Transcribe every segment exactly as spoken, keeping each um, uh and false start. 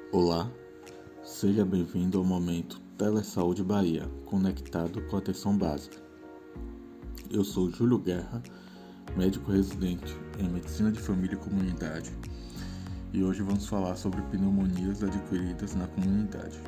Olá, seja bem-vindo ao Momento Telesaúde Bahia, conectado com a atenção básica. Eu sou Júlio Guerra, médico residente em Medicina de Família e Comunidade, e hoje vamos falar sobre pneumonias adquiridas na comunidade.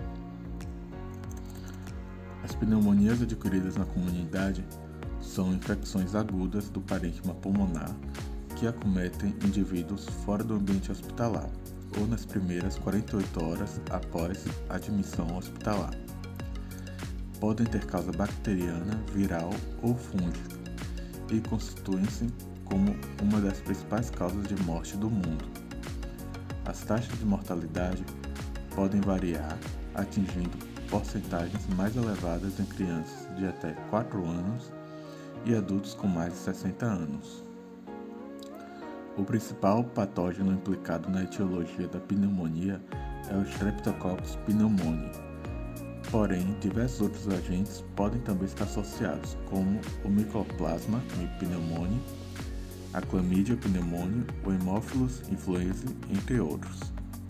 As pneumonias adquiridas na comunidade são infecções agudas do parênquima pulmonar que acometem indivíduos fora do ambiente hospitalar ou nas primeiras quarenta e oito horas após a admissão hospitalar. Podem ter causa bacteriana, viral ou fúngica e constituem-se como uma das principais causas de morte do mundo. As taxas de mortalidade podem variar, atingindo porcentagens mais elevadas em crianças de até quatro anos e adultos com mais de sessenta anos. O principal patógeno implicado na etiologia da pneumonia é o Streptococcus pneumoniae. Porém, diversos outros agentes podem também estar associados, como o Mycoplasma pneumoniae, a Chlamydia pneumoniae, o Haemophilus influenzae, entre outros.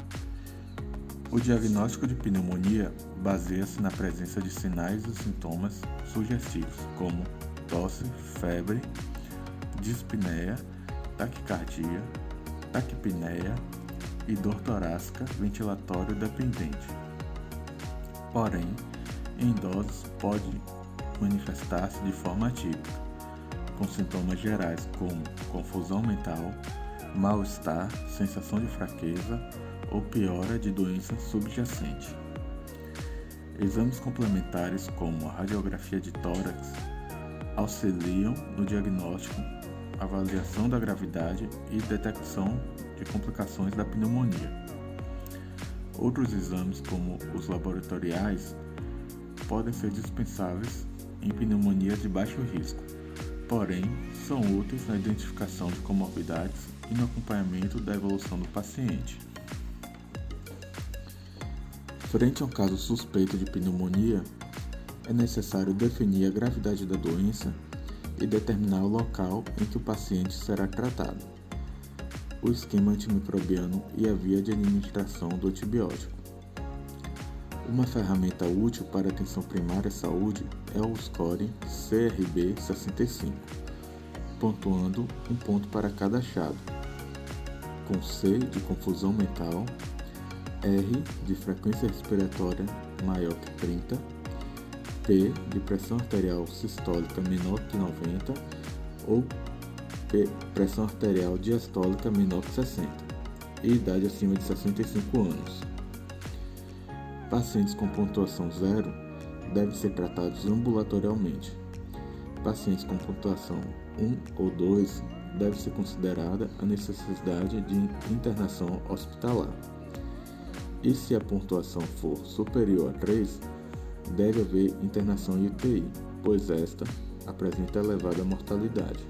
O diagnóstico de pneumonia baseia-se na presença de sinais e sintomas sugestivos, como tosse, febre, dispneia, taquicardia, taquipneia e dor torácica ventilatório dependente. Porém, em doses pode manifestar-se de forma atípica, com sintomas gerais como confusão mental, mal-estar, sensação de fraqueza ou piora de doença subjacente. Exames complementares como a radiografia de tórax auxiliam no diagnóstico, avaliação da gravidade e detecção de complicações da pneumonia. Outros exames, como os laboratoriais, podem ser dispensáveis em pneumonias de baixo risco, porém são úteis na identificação de comorbidades e no acompanhamento da evolução do paciente. Frente a um caso suspeito de pneumonia, é necessário definir a gravidade da doença e determinar o local em que o paciente será tratado, o esquema antimicrobiano e a via de administração do antibiótico. Uma ferramenta útil para a atenção primária à saúde é o score C R B sessenta e cinco, pontuando um ponto para cada achado, com C de confusão mental, R de frequência respiratória maior que trinta, P de pressão arterial sistólica menor que noventa ou P pressão arterial diastólica menor que sessenta e idade acima de sessenta e cinco anos. Pacientes com pontuação zero devem ser tratados ambulatorialmente. Pacientes com pontuação um ou dois deve ser considerada a necessidade de internação hospitalar. E se a pontuação for superior a três, deve haver internação em U T I, pois esta apresenta elevada mortalidade.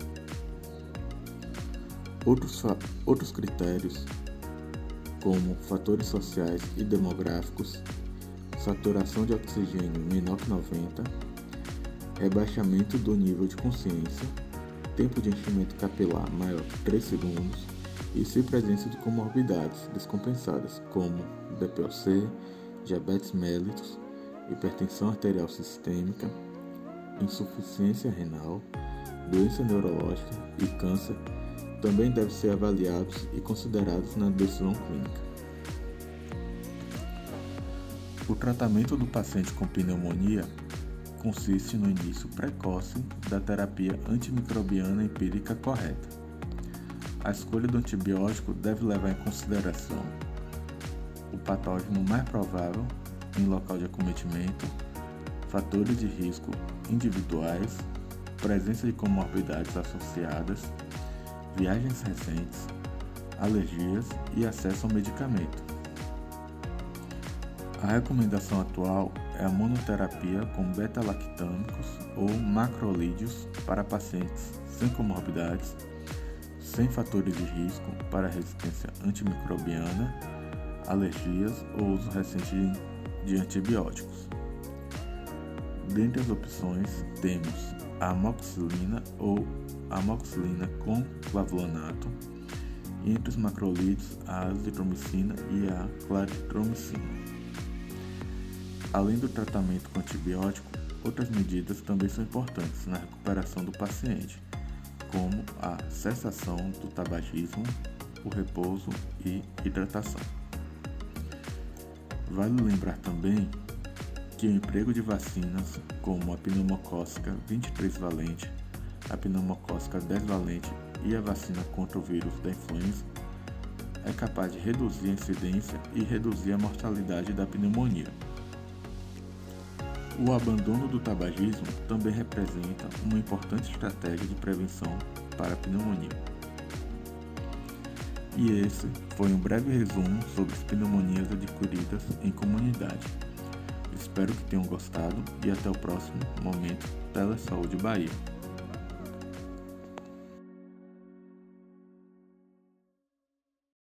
Outros, fa- outros critérios, como fatores sociais e demográficos, saturação de oxigênio menor que noventa, rebaixamento do nível de consciência, tempo de enchimento capilar maior que três segundos e se presença de comorbidades descompensadas, como D P O C, diabetes mellitus, hipertensão arterial sistêmica, insuficiência renal, doença neurológica e câncer também devem ser avaliados e considerados na decisão clínica. O tratamento do paciente com pneumonia consiste no início precoce da terapia antimicrobiana empírica correta. A escolha do antibiótico deve levar em consideração o patógeno mais provável em local de acometimento, fatores de risco individuais, presença de comorbidades associadas, viagens recentes, alergias e acesso ao medicamento. A recomendação atual é a monoterapia com beta-lactâmicos ou macrolídeos para pacientes sem comorbidades, sem fatores de risco para resistência antimicrobiana, alergias ou uso recente de de antibióticos. Dentre as opções, temos a amoxicilina ou amoxicilina com clavulanato e entre os macrolides a azitromicina e a claritromicina. Além do tratamento com antibiótico, outras medidas também são importantes na recuperação do paciente, como a cessação do tabagismo, o repouso e hidratação. Vale lembrar também que o emprego de vacinas como a pneumocócica vinte e três valente, a pneumocócica dez valente e a vacina contra o vírus da influenza é capaz de reduzir a incidência e reduzir a mortalidade da pneumonia. O abandono do tabagismo também representa uma importante estratégia de prevenção para a pneumonia. E esse foi um breve resumo sobre as pneumonias adquiridas em comunidade. Espero que tenham gostado e até o próximo Momento Telesaúde Bahia.